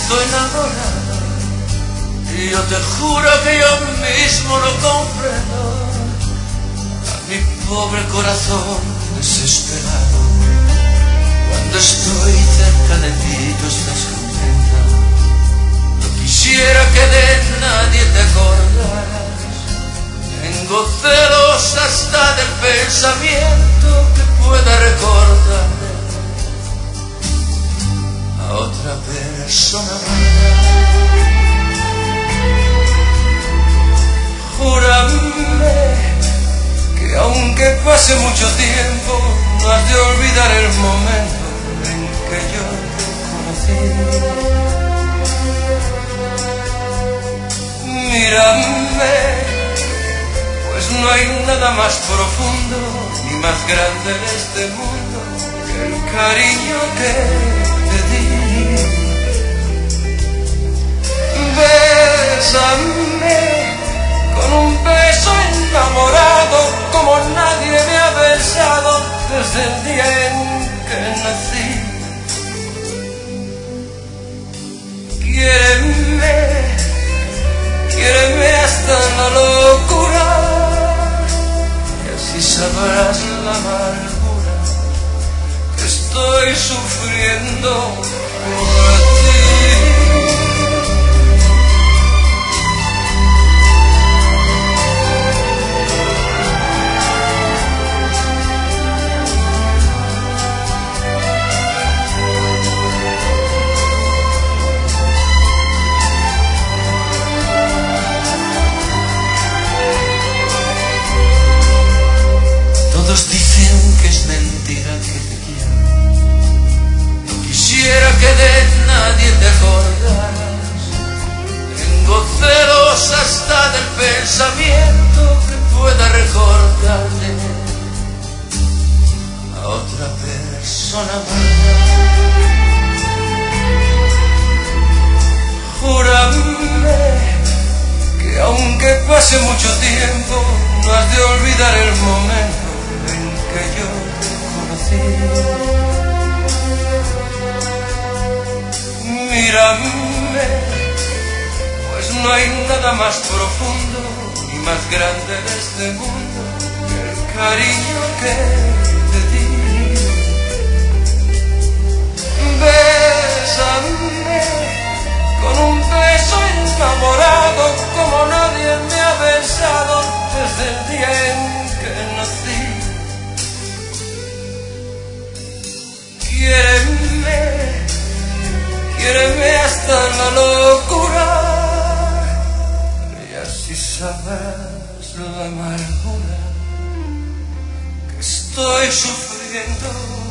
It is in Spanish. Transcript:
estoy enamorado y yo te juro que yo mismo no comprendo a mi pobre corazón desesperado. Cuando estoy cerca de ti tú estás contenta. No quisiera que de nadie te acordaras. Tengo celos hasta del pensamiento que pueda recordarte a otra persona amada. Júrame que aunque pase mucho tiempo no has de olvidar el momento en que yo te conocí. Mírame, pues no hay nada más profundo ni más grande en este mundo que el cariño que te di. Bésame con un beso enamorado como nadie me ha besado desde el día en que nací. Quiéreme hasta la locura y así sabrás la amargura que estoy sufriendo por ti. Todos dicen que es mentira que te quiero. No quisiera que de nadie te acordaras. Tengo celos hasta del pensamiento que pueda recordarte a otra persona amada. Júrame que aunque pase mucho tiempo no has de olvidar el momento en que yo te conocí. Mírame, pues no hay nada más profundo ni más grande en este mundo que el cariño que te di. Bésame con un beso enamorado como nadie me ha besado desde el día en que nací. Quiéreme hasta la locura y así sabrás la amargura que estoy sufriendo.